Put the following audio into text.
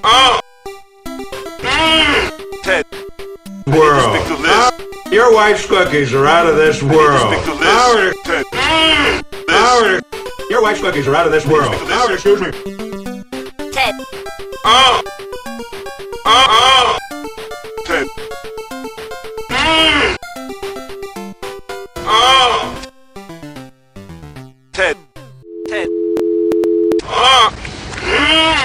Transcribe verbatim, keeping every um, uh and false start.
Oh! Mm. Ted. World. Stick to this. Your wife's cookies are out of this world. Stick to this. Howard, Ted. Mm. This. Howard, your wife's cookies are out of this world. Stick to this. Howard, excuse me. Ted. Oh! Oh! Oh!